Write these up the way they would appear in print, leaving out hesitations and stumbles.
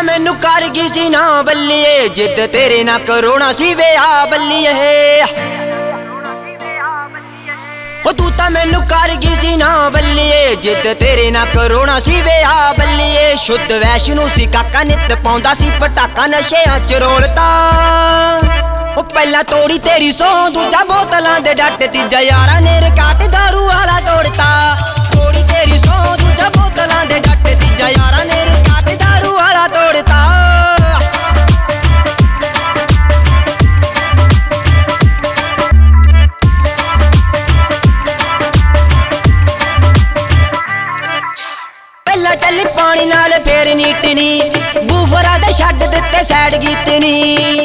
मैनू कर गई सी ना बल्लिए, जिद तेरे ना करोना सी वे आ बल्लिए। तू तां मैनू कर गई सी ना बल्लिए, जिद तेरे ना करोना सी वे आ बल्लिए। शुद्ध वैष्णो सी काका नित पाउंदा सी पटाका, नशेआं च रोलता पहला तोड़ी तेरी सौ, दूजा बोतलां दे डट, तीजा यारा ने रिकार्ड दारू वाला तोड़ता। तोड़ी तेरी सौ, दूजा बोतलां दे डट, तीजा यारा ने रिकार्ड दारू वाला तोड़ता। पहला चली पानी नाल फेर नीटनी, बूफरा दे छड्ड दित्ते सैड गीतनी।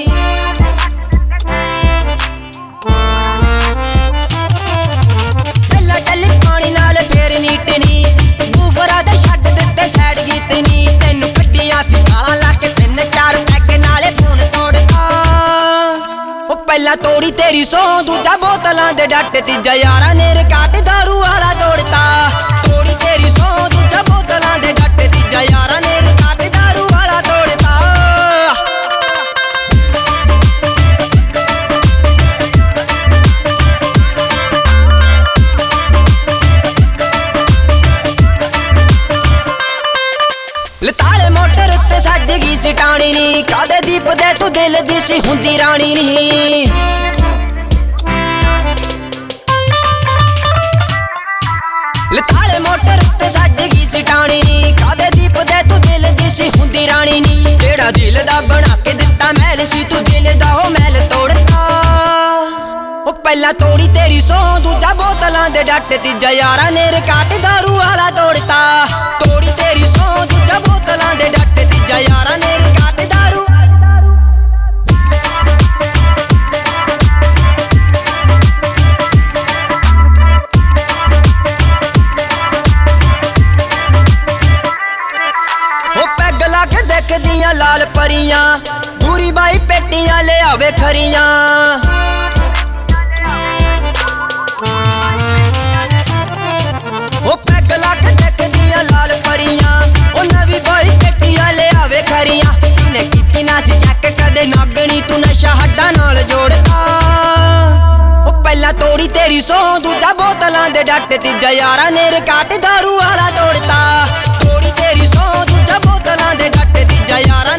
पहला तोड़ी तेरी सौ, दूजा बोतलां दे डट, तीजा यारा ने रिकार्ड दारू वाला तोड़ता। तोड़ी तेरी सौ, दूजा बोतलां दे डट, तीजा यारा ने रिकार्ड दारू वाला तोड़ता। लताले मोटर ते सज गई सी टाणी नी, कादे दीप दे तू दिल दी सी हुंदी राणी नी। लताले मोटर ते सज गई सी टाणी नी, कादे दीप दे तू दिल दी सी हुंदी राणी नी। जेड़ा दिल दा बना के दिता मैल सी, तू दिल दा ओ मैल तोड़ता। पहला तोड़ी तेरी सौ, दूजा बोतलां दे डट, तीजा यारा ने रिकार्ड दारू वाला तोड़ता। तोड़ी तेरी सौ, दूजा बोतलां दे डट, तीजा यारा ने रिकार्ड दारू। पैग ला के देख दियां लाल परियां, दूरी बाई पेटियां ले आवे खरियां। पैग ला के देख दियां लाल परियां, ओ नवी बाई पेटियां ले आवे खरियां। इने कीती ना सी चैक कदे नागणी, तू नशा हड्डां नाल जोड़ता। पहला तोड़ी तेरी सौ, दूजा बोतलां दे डट, तीजा यारा ने रिकार्ड दारू वाला तोड़ता। तोड़ी तेरी सौ, दूजा बोतलां दे डट, तीजा यारा